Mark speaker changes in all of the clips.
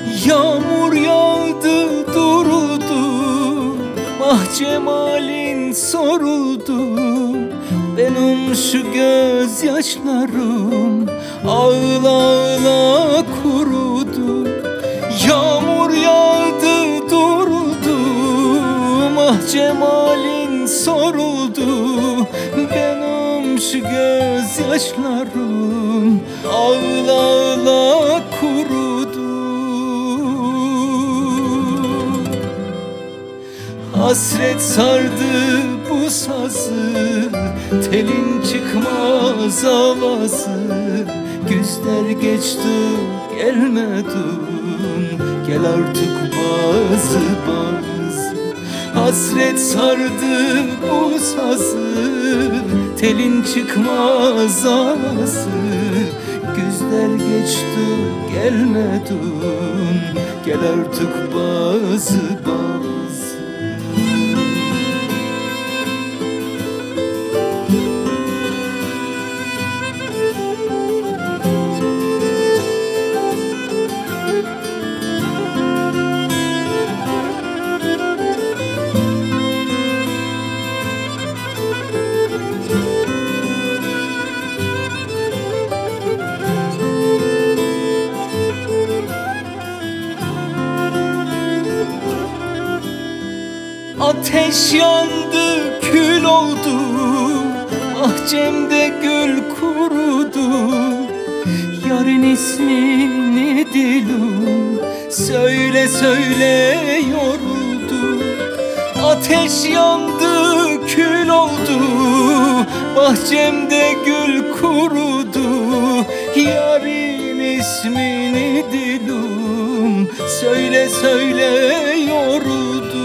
Speaker 1: Yağmur yağdı duruldu, ah cemalin soruldu. Benim şu gözyaşlarım ağla ağla kurudu. Yağmur yağdı duruldu, ah cemalin soruldu. Benim şu gözyaşlarım ağla ağla kurudu. Hasret sardı bu sazı, telin çıkmaz avazı. Güzler geçti gelmedin, gel artık bazı bazı. Hasret sardı bu sazı, telin çıkmaz avazı. Güzler geçti gelmedin, gel artık bazı bazı. Ateş yandı, kül oldu, ah cemde gül kurudu. Yarın ismini dilim söyle söyle yoruldu. Ateş yandı, kül oldu, bahçemde gül kurudu. Yarın ismini dilim söyle söyle yoruldu.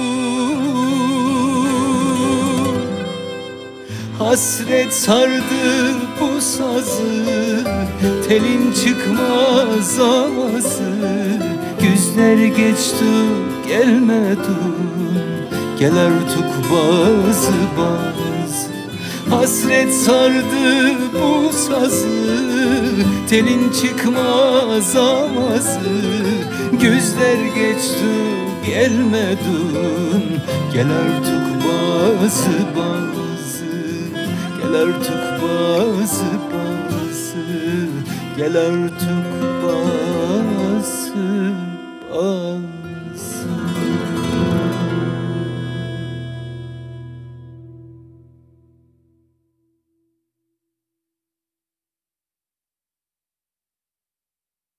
Speaker 1: Hasret sardı bu sazı, telin çıkmaz avazı. Güzler geçti gelmedin, gel artık bazı bazı. Hasret sardı bu sazı, telin çıkmaz avazı. Güzler geçti gelmedin, gel artık bazı bazı. Gel artık bazı bazı, gel artık bazı.